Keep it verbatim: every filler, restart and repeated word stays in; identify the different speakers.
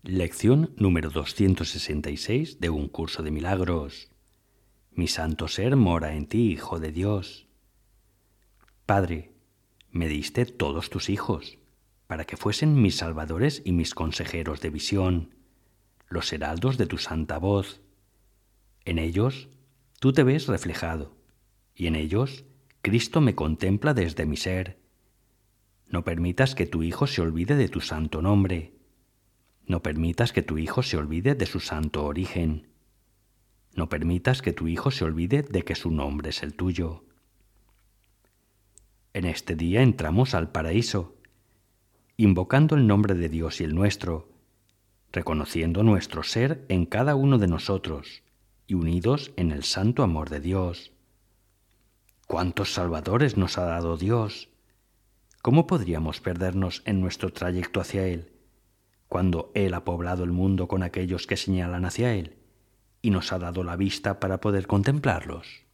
Speaker 1: Lección número doscientos sesenta y seis de Un Curso de Milagros. Mi santo ser mora en ti, Hijo de Dios. Padre, me diste todos tus hijos, para que fuesen mis salvadores y mis consejeros de visión, los heraldos de tu santa voz. En ellos tú te ves reflejado, y en ellos Cristo me contempla desde mi ser. No permitas que tu Hijo se olvide de tu santo nombre. No permitas que tu Hijo se olvide de su santo origen. No permitas que tu Hijo se olvide de que su nombre es el tuyo. En este día entramos al paraíso, invocando el nombre de Dios y el nuestro, reconociendo nuestro ser en cada uno de nosotros y unidos en el santo amor de Dios. ¿Cuántos salvadores nos ha dado Dios? ¿Cómo podríamos perdernos en nuestro trayecto hacia Él, cuando Él ha poblado el mundo con aquellos que señalan hacia Él y nos ha dado la vista para poder contemplarlos?